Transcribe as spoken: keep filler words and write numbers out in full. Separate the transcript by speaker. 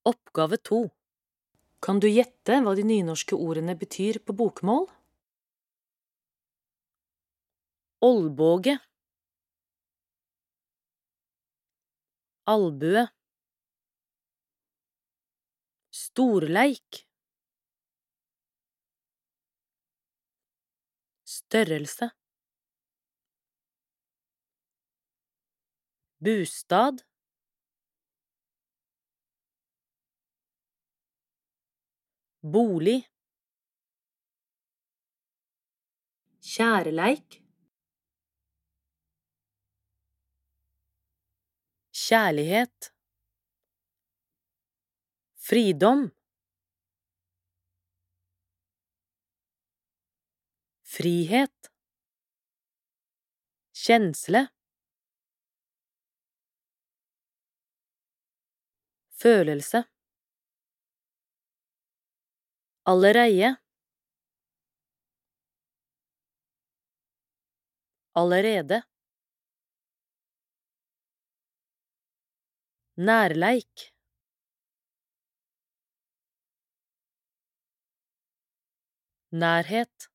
Speaker 1: Oppgave to. Kan du gjette hva de nynorske ordene betyr på bokmål? Olbåge, albue, storleik, størrelse, bostad, bolig, kjærleik, kjærlighet, fridom, frihet, kjensle, følelse, allereie, allerede, nærleik, nærhet,